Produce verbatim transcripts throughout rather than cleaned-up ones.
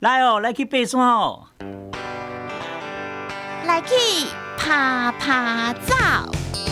来哦，来去爬山哦， 来去爬爬照。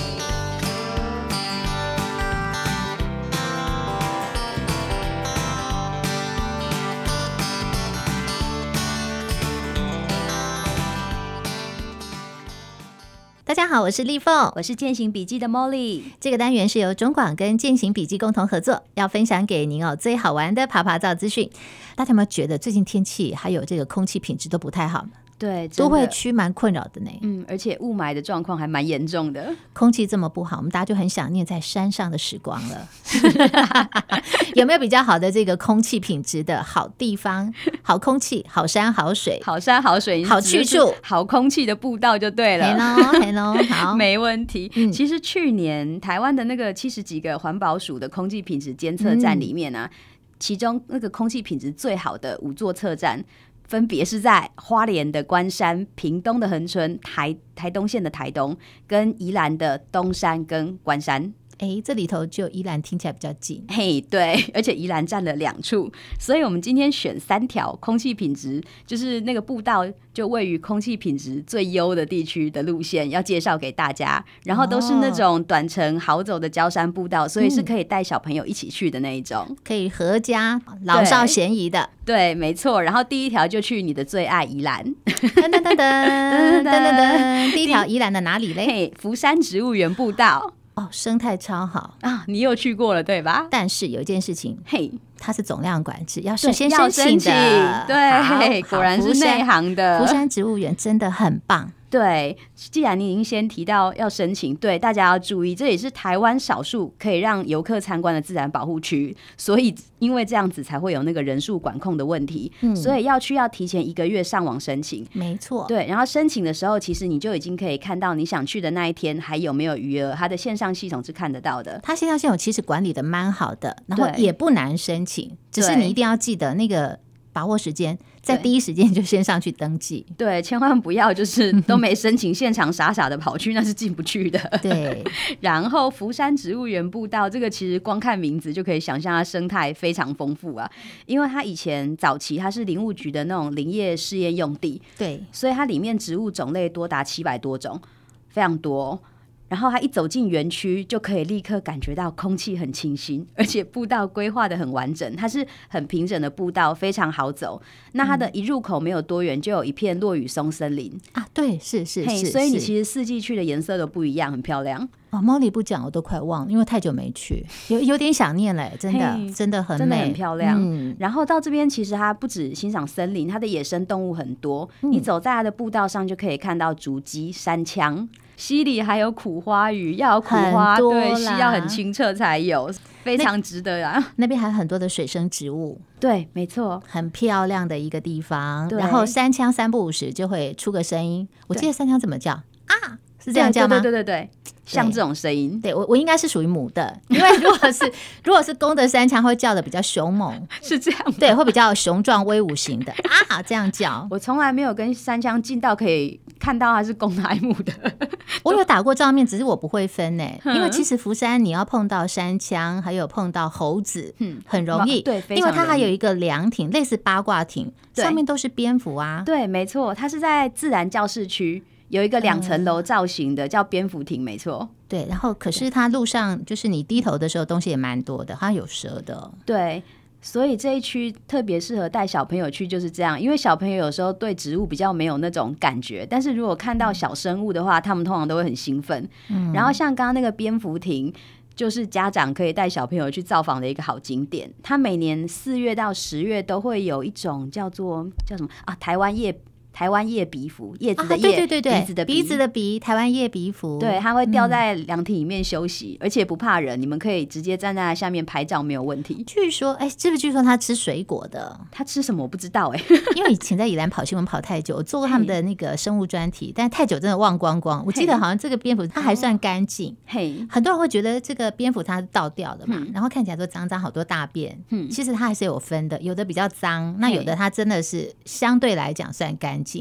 大家好，我是丽凤， 我是健行笔记的 Molly。 这个单元是由中广跟健行笔记共同合作，要分享给您哦最好玩的爬爬照资讯。大家有没有觉得最近天气还有这个空气品质都不太好？ 对， 都会区蛮困扰的呢。 嗯，而且雾霾的状况还蛮严重的。 空气这么不好，我们大家就很想念在山上的时光了。有没有比较好的这个空气品质的好地方？好空气、好山、好水、 好山好水、 好去处、 好空气的步道就对了。 Hello Hello， 好， 没问题、 嗯。 其实去年台湾的那个七十几个环保署的空气品质监测站里面啊、嗯，其中那个空气品质最好的五座测站。分别是在花莲的关山、屏东的恒春、台台东县的台东，跟宜兰的东山跟关山。 哎，这里头就宜兰听起来比较近。 嘿，对，而且宜兰占了两处，所以我们今天选三条空气品质，就是那个步道就位于空气品质最优的地区的路线，要介绍给大家。然后都是那种短程好走的郊山步道，所以是可以带小朋友一起去的那一种， 嗯、可以合家老少咸宜的。 对，没错。然后第一条就去你的最爱宜兰， 噔噔噔噔噔噔噔，第一条宜兰的哪里嘞？ 福山植物园步道。 哦，生态超好啊！你有去过了对吧？ 但是有一件事情， 嘿， 它是总量管制，要事先申请的。 对，果然是内行的。 福山植物园真的很棒。 对，既然你已经先提到要申请，对大家要注意，这也是台湾少数可以让游客参观的自然保护区，所以因为这样子才会有那个人数管控的问题、嗯、所以要去要提前一个月上网申请。 没错， 对，然后申请的时候，其实你就已经可以看到你想去的那一天还有没有余额，它的线上系统是看得到的。 它线上系统其实管理的蛮好的，然后也不难申请，只是你一定要记得那个把握时间，在第一时间就先上去登记。 对，千万不要就是都没申请，现场傻傻的跑去，那是进不去的。 对。 然后福山植物园步道，这个其实光看名字就可以想象它生态非常丰富啊，因为它以前早期它是林务局的那种林业试验用地， 对， 所以它里面植物种类多达七百多种，非常多。然后他一走进园区，就可以立刻感觉到空气很清新，而且步道规划的很完整，它是很平整的步道，非常好走。那它的一入口没有多远，就有一片落羽松森林啊，对，是是是， 所以你其实四季去的颜色都不一样，很漂亮。 哦，Molly不讲我都快忘了，因为太久没去，有有点想念了，真的真的很美， 真的很漂亮。 嗯， 然后到这边其实它不止欣赏森林，它的野生动物很多，嗯、你走在它的步道上就可以看到竹鸡、山羌。溪里还有苦花鱼，要有苦花，对，溪要很清澈才有，非常值得啊。 那, 那边还有很多的水生植物， 对，没错， 很漂亮的一个地方。然后山羌三不五时就会出个声音，我记得山羌怎么叫啊？是这样叫吗？ 对对对对对，像这种声音， 对我我应该是属于母的，因为如果是如果是公的山羌会叫的比较凶猛， 是这样， 对，会比较雄壮威武型的啊，这样叫。 我从来没有跟山羌近到可以看到它是公的还是母的。 我有打过照面，只是我不会分呢、欸，因为其实福山你要碰到山羌，还有碰到猴子，嗯，很容易， 对， 因为它还有一个凉亭，类似八卦亭，上面都是蝙蝠啊。 对，没错，它是在自然教室区。有一个两层楼造型的、嗯、叫蝙蝠亭，没错。 对，然后可是它路上就是你低头的时候东西也蛮多的，它有蛇的。 对，所以这一区特别适合带小朋友去，就是这样。因为小朋友有时候对植物比较没有那种感觉，但是如果看到小生物的话，他们通常都会很兴奋。嗯，然后像刚刚那个蝙蝠亭，就是家长可以带小朋友去造访的一个好景点。它每年四月到十月都会有一种叫做叫什么啊，台湾叶。台湾叶鼻蝠，叶子的叶、啊， 对对对对， 鼻子的鼻， 鼻子的鼻，台湾叶鼻蝠， 对，它会掉在凉亭里面休息、嗯，而且不怕人，你们可以直接站在下面拍照，没有问题。 据说，哎，是不是据说它吃水果的？ 它吃什么我不知道哎、欸， 因为以前在宜兰跑新闻跑太久，我做过他们的那个生物专题，但太久真的忘光光。我记得好像这个蝙蝠它还算干净，嘿，很多人会觉得这个蝙蝠它是倒掉的嘛，嗯、然后看起来都脏脏，好多大便，嗯，其实它还是有分的，有的比较脏，那有的它真的是相对来讲算干净。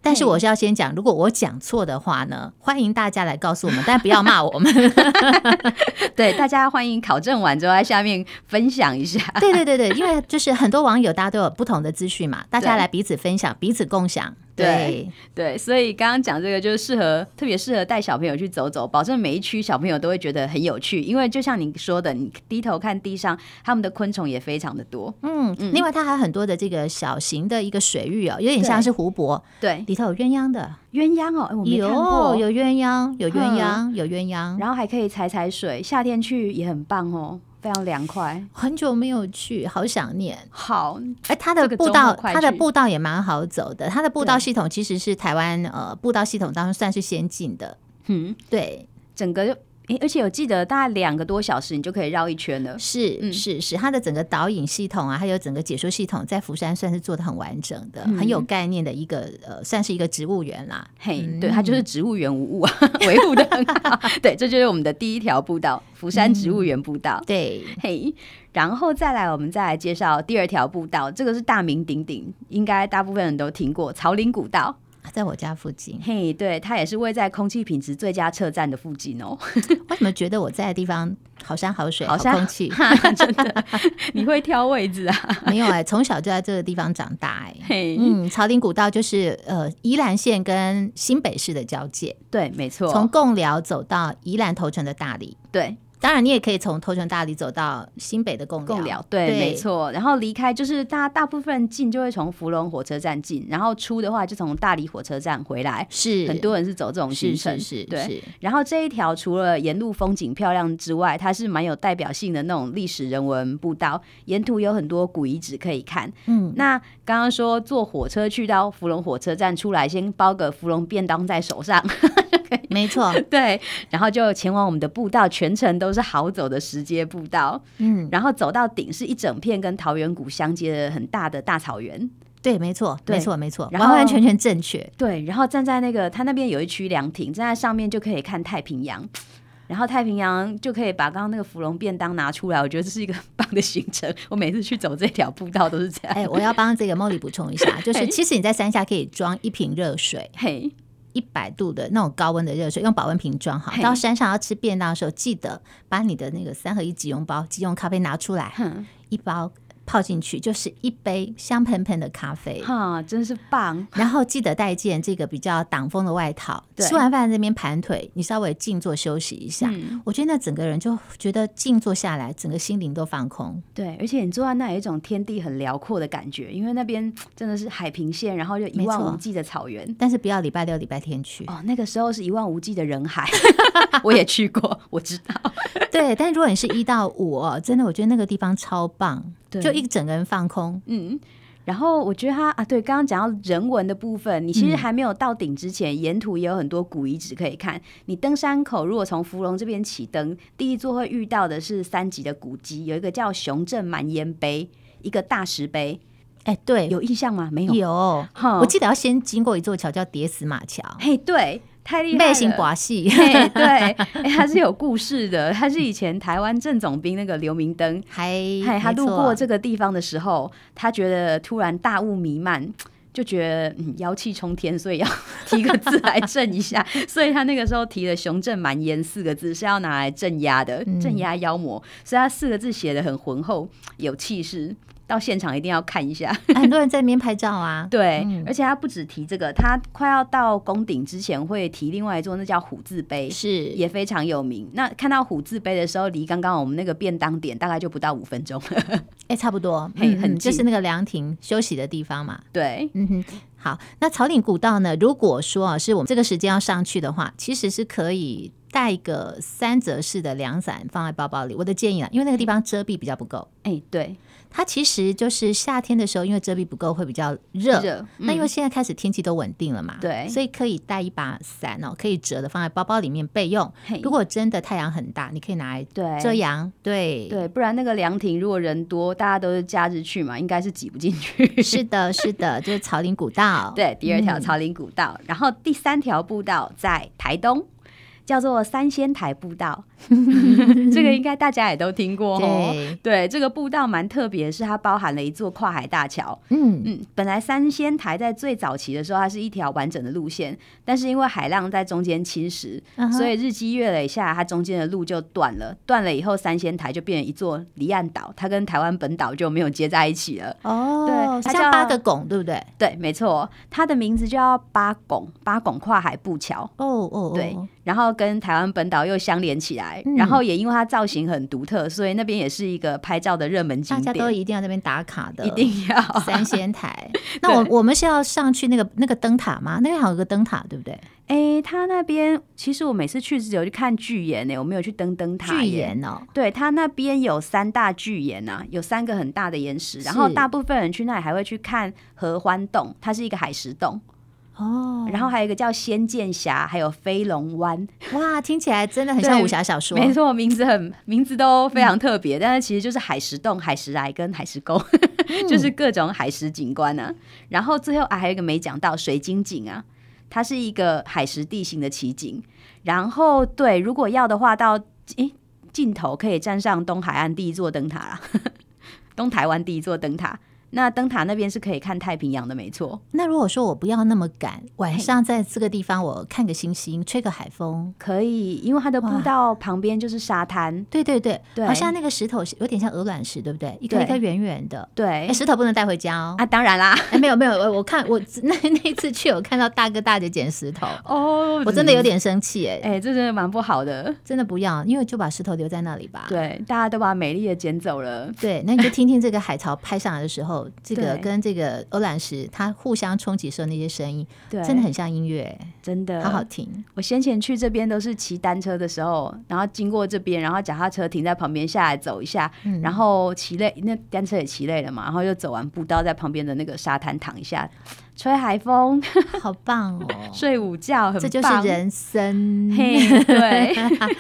但是我是要先讲，如果我讲错的话呢，欢迎大家来告诉我们，但不要骂我们。 对，大家欢迎考证完之后在下面分享一下。 对对对对，因为就是很多网友大家都有不同的资讯嘛，大家来彼此分享，彼此共享。 对对，所以刚刚讲这个就是适合，特别适合带小朋友去走走，保证每一区小朋友都会觉得很有趣。因为就像你说的，你低头看地上，他们的昆虫也非常的多。嗯嗯， 另外它还有很多的这个小型的一个水域哦，有点像是湖泊。 对， 里头有鸳鸯的。 鸳鸯哦，我没看过。 有有鸳鸯，有鸳鸯，有鸳鸯， 然后还可以踩踩水，夏天去也很棒哦。非常凉快， 很久没有去，好想念。 好， 哎，它的步道，它的步道也蛮好走的。它的步道系统其实是台湾呃步道系统当中算是先进的。嗯，对， 整个。而且我记得大概两个多小时你就可以绕一圈了。 是、嗯、是是，它的整个导引系统啊，还有整个解说系统，在福山算是做的很完整的、嗯、很有概念的一个呃，算是一个植物园啦。 嘿、嗯，对，它就是植物园无误啊，维护的很好。对，这就是我们的第一条步道，福山植物园步道。嗯、对，嘿，然后再来我们再来介绍第二条步道，这个是大名鼎鼎，应该大部分人都听过，草岭古道。 在我家附近。 嘿，对，它也是位在空气品质最佳车站的附近哦。 为什么觉得我在的地方好山好水好空气？ 真的，你会挑位置啊？ 没有哎、欸，从小就在这个地方长大哎、欸。嗯，草岭古道就是呃宜兰县跟新北市的交界。 对，没错。 从贡寮走到宜兰头城的大里。对。当然，你也可以从头城大里走到新北的贡寮。贡寮， 对，对没错。然后离开就是大大部分进就会从福隆火车站进，然后出的话就从大里火车站回来。是，很多人是走这种行程。是是是，对。然后这一条除了沿路风景漂亮之外，它是蛮有代表性的那种历史人文步道，沿途有很多古遗址可以看。嗯，那刚刚说坐火车去到福隆火车站出来，先包个福隆便当在手上。 没错， 对，然后就前往我们的步道，全程都是好走的石阶步道，嗯，然后走到顶是一整片跟桃源谷相接的很大的大草原。 对，没错，没错，没错，完完全全正确。 对，然后站在那个，它那边有一区凉亭，站在上面就可以看太平洋，然后太平洋就可以把刚刚那个福隆便当拿出来，我觉得这是一个很棒的行程。我每次去走这条步道都是这样。 哎、欸，我要帮这个 Molly 补充一下，就是其实你在山下可以装一瓶热水。嘿。一百度的那种高温的热水，用保温瓶装好。到山上要吃便当的时候，记得把你的那个三合一即溶包、即溶咖啡拿出来，一包泡进去，就是一杯香喷喷的咖啡， 哈，真是棒。 然后记得带件这个比较挡风的外套。吃完饭在那边盘腿，你稍微静坐休息一下、嗯、我觉得那整个人就觉得静坐下来，整个心灵都放空。 对，而且你坐在那有一种天地很辽阔的感觉，因为那边真的是海平线，然后就一望无际的草原。 但是不要礼拜六礼拜天去哦，那个时候是一望无际的人海。我也去过，我知道。 对，但如果你是一到五、哦、真的我觉得那个地方超棒，就一整个人放空。嗯， 然后我觉得它啊，对，刚刚讲到人文的部分，你其实还没有到顶之前、嗯、沿途也有很多古遗址可以看。你登山口如果从福隆这边起登，第一座会遇到的是三级的古迹，有一个叫熊镇蛮烟碑，一个大石碑。 哎、欸，对， 有印象吗？没有， 有，我记得要先经过一座桥叫叠死马桥。 嘿，对。太厉害了， 背行寡戏， 对，欸，他是有故事的。他是以前台湾正总兵那个刘明灯，还他路过这个地方的时候，他觉得突然大雾弥漫，就觉得嗯妖气冲天，所以要提个字来镇一下。所以他那个时候提了“熊镇蛮烟”四个字，是要拿来镇压的，镇压妖魔。所以他四个字写得很浑厚，有气势。到现场一定要看一下， 很多人在那边拍照啊。 对、嗯，而且他不只提这个，他快要到宫顶之前会提另外一座，那叫虎字碑，是也非常有名。那看到虎字碑的时候，离刚刚我们那个便当点大概就不到五分钟了。哎、 欸，差不多，嗯，很就是那个凉亭休息的地方嘛。 对， 嗯哼。好，那草岭古道呢？如果说是我们这个时间要上去的话，其实是可以带一个三折式的凉伞放在包包里。我的建议啦，因为那个地方遮蔽比较不够。 哎、欸，对。 它其实就是夏天的时候，因为遮蔽不够会比较热、嗯。那因为现在开始天气都稳定了嘛，对，所以可以带一把伞哦，可以折的放在包包里面备用。如果真的太阳很大，你可以拿来遮阳。对对，不然那个凉亭如果人多，大家都是假日去嘛，应该是挤不进去。 是的，是的，就是草岭古道。 对，第二条草岭古道、嗯，然后第三条步道在台东，叫做三仙台步道。 这个应该大家也都听过对对，这个步道蛮特别，是它包含了一座跨海大桥。 嗯嗯，本来三仙台在最早期的时候，它是一条完整的路线，但是因为海浪在中间侵蚀， 嗯所以日积月累下来，它中间的路就断了。断了以后，三仙台就变成一座离岸岛，它跟台湾本岛就没有接在一起了。 哦， 对，它叫像八个拱，对不对？ 对，没错，它的名字叫八拱，八拱跨海步桥。 哦哦， 对，然后跟台湾本岛又相连起来， 嗯、 然后也因为它造型很独特，所以那边也是一个拍照的热门景点， 大家都一定要在那边打卡的， 一定要三仙台。那我我们是要上去那个那个灯塔吗？那边还有个灯塔，对不对？ 哎，他那边其实我每次去只有去看巨岩呢，我没有去登灯塔。 巨岩哦， 对，他那边有三大巨岩啊，有三个很大的岩石，然后大部分人去那里还会去看合欢洞，它是一个海石洞。 哦， 然后还有一个叫仙剑峡，还有飞龙湾。 哇，听起来真的很像武侠小说。 没错，名字很名字都非常特别、嗯，但是其实就是海石洞、海石崖跟海石沟，嗯、就是各种海石景观啊。然后最后啊，还有一个没讲到水晶井啊，它是一个海石地形的奇景。然后对，如果要的话到，到诶尽头可以站上东海岸第一座灯塔啦，东台湾第一座灯塔。那灯塔那边是可以看太平洋的，没错。 那如果说我不要那么赶，晚上在这个地方我看个星星，吹个海风， 可以，因为它的步道旁边就是沙滩。 对对对， 对， 好像那个石头有点像鹅卵石，对不对？一颗一颗圆圆的。 对， 石头不能带回家哦。 啊，当然啦。 哎，没有没有，我我看我那那次去，我看到大哥大姐捡石头， 哦， 我真的有点生气哎。 哎，这真的蛮不好的， 真的不要，因为就把石头留在那里吧。 对，大家都把美丽的捡走了。 对，那你就听听这个海潮拍上来的时候，这个跟这个鹅卵石它互相冲击时候那些声音，对，真的很像音乐， 真的好好听。 我先前去这边都是骑单车的时候，然后经过这边，然后脚踏车停在旁边下来走一下，嗯、然后骑累，那单车也骑累了嘛，然后又走完步道，在旁边的那个沙滩躺一下，吹海风， 好棒哦， 睡午觉，很棒， 这就是人生。 嘿，对。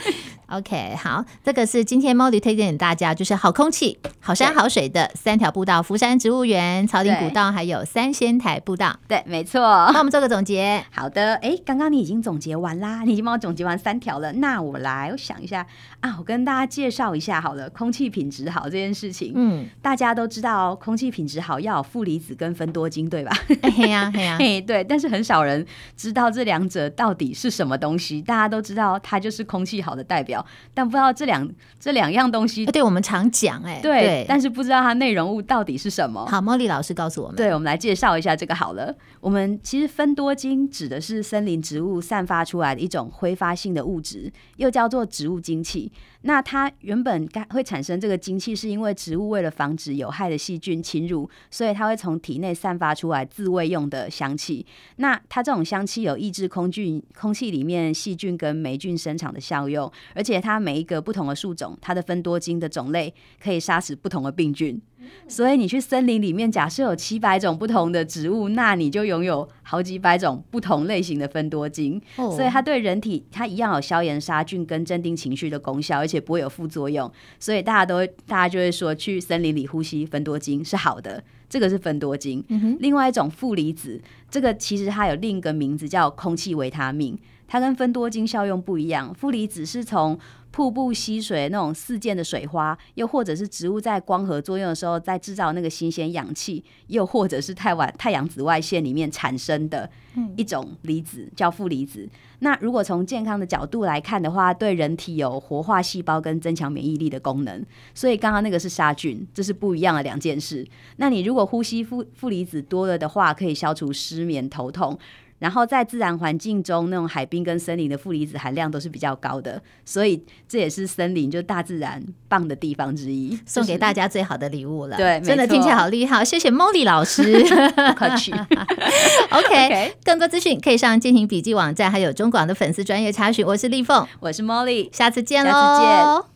OK， 好，这个是今天 Molly 推荐给大家，就是好空气、好山好水的三条步道：福山植物园、草岭古道，还有三仙台步道。 对，没错。 那我们做个总结。 好的，哎，刚刚你已经总结完啦，你已经帮我总结完三条了。那我来，我想一下啊，我跟大家介绍一下好了，空气品质好这件事情。嗯，大家都知道空气品质好要有负离子跟芬多精，对吧？ 嘿呀嘿呀， 嘿，对。但是很少人知道这两者到底是什么东西。大家都知道它就是空气好的代表。但不知道这两这两样东西， 对我们常讲哎， 对，对，但是不知道它内容物到底是什么。 好，Molly老师告诉我们， 对，我们来介绍一下这个好了。我们其实芬多精指的是森林植物散发出来的一种挥发性的物质，又叫做植物精气。那它原本会产生这个精气，是因为植物为了防止有害的细菌侵入，所以它会从体内散发出来自慰用的香气。那它这种香气有抑制空菌空气里面细菌跟霉菌生长的效用，而且它每一个不同的树种，它的芬多精的种类可以杀死不同的病菌。所以你去森林里面，假设有七百种不同的植物，那你就拥有好几百种不同类型的芬多精。哦、所以它对人体，它一样有消炎杀菌跟镇定情绪的功效，而且不会有副作用。所以大家都会，大家就会说，去森林里呼吸芬多精是好的。这个是芬多精。嗯、另外一种负离子，这个其实它有另一个名字叫空气维他命，它跟芬多精效用不一样。负离子是从瀑布溪水那种四溅的水花，又或者是植物在光合作用的时候在制造那个新鲜氧气，又或者是太外太阳紫外线里面产生的一种离子，叫负离子。那如果从健康的角度来看的话，对人体有活化细胞跟增强免疫力的功能。所以刚刚那个是杀菌，这是不一样的两件事。那你如果呼吸负负离子多了的话，可以消除失眠、头痛。然后在自然环境中，那种海滨跟森林的负离子含量都是比较高的，所以这也是森林就大自然棒的地方之一， 送给大家最好的礼物了。 对， 真的听起来好厉害，谢谢 Molly 老师。 不客气。 OK， okay 更多资讯可以上健行笔记网站，还有中广的粉丝专页查询。我是丽凤， 我是 Molly， 下次见喽， 下次见。